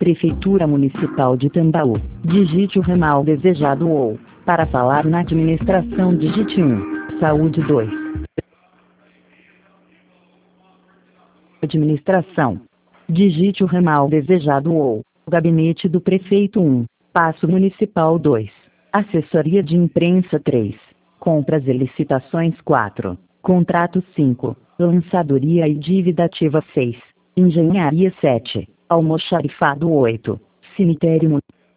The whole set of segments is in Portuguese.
Prefeitura Municipal de Tambaú. Digite o ramal desejado ou, para falar na administração, digite 1. Saúde 2. Administração. Digite o ramal desejado ou, Gabinete do Prefeito 1. Paço Municipal 2. Assessoria de Imprensa 3. Compras e Licitações 4. Contrato 5. Lançadoria e Dívida Ativa 6. Engenharia 7. Almoxarifado 8. Cemitério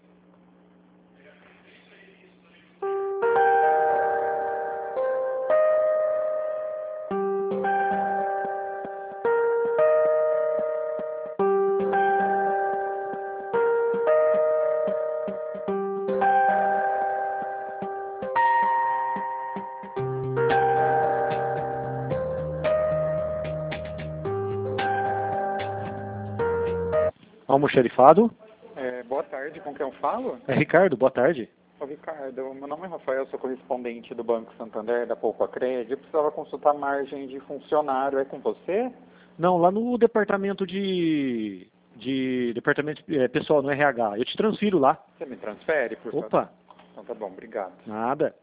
Almoxarifado. Boa tarde, com quem eu falo? É Ricardo, boa tarde. Ô Ricardo, meu nome é Rafael, sou correspondente do Banco Santander, da Poupa Crédito. Eu precisava consultar a margem de funcionário, é com você? Não, lá no departamento departamento pessoal, no RH. Eu te transfiro lá. Você me transfere, por favor? Opa, Então tá bom, obrigado. nada.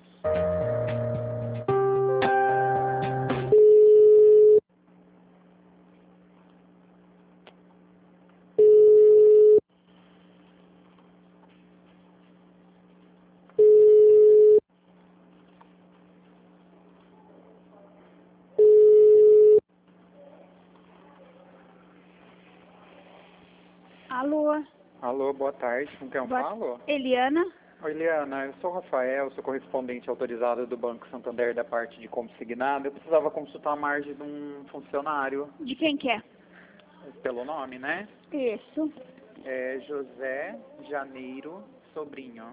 Alô? Alô, boa tarde, com quem eu falo? Eliana? Oi, Eliana, eu sou o Rafael, sou correspondente autorizado do Banco Santander da parte de consignado. Eu precisava consultar a margem de um funcionário, De quem que é? pelo nome, né? Isso. É José Janeiro Sobrinho.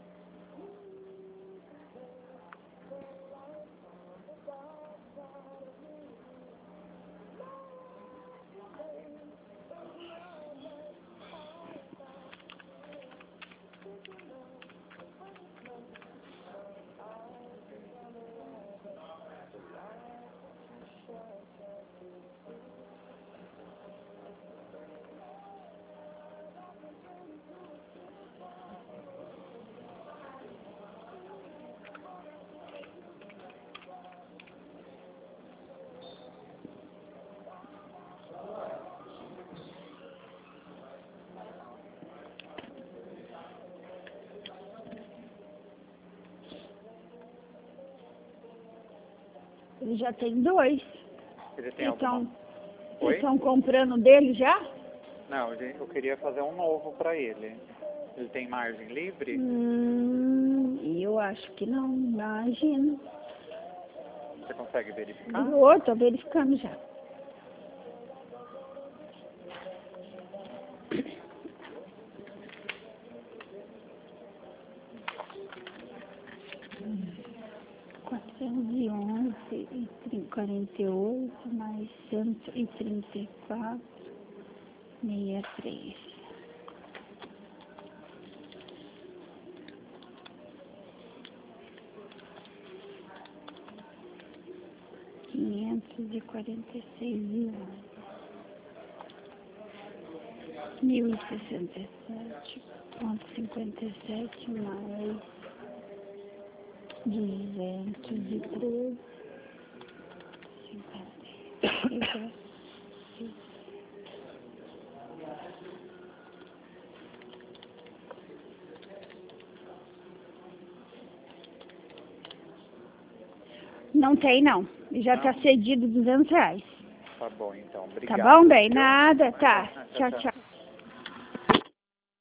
Ele já tem 2. Ele tem Então, alguma... vocês Oi? estão comprando dele já? Não, eu queria fazer um novo para ele. Ele tem margem livre? Eu acho que não, imagino. Você consegue verificar? Tô verificando já. R$ 411,48 mais 134,63. R$ 546,11. 1.067,57 mais 213. 50. Não tem, não. Já está cedido R$ 200. Tá bom, então. Obrigado. Tá bom, bem? Nada. Tá. Tchau, tchau.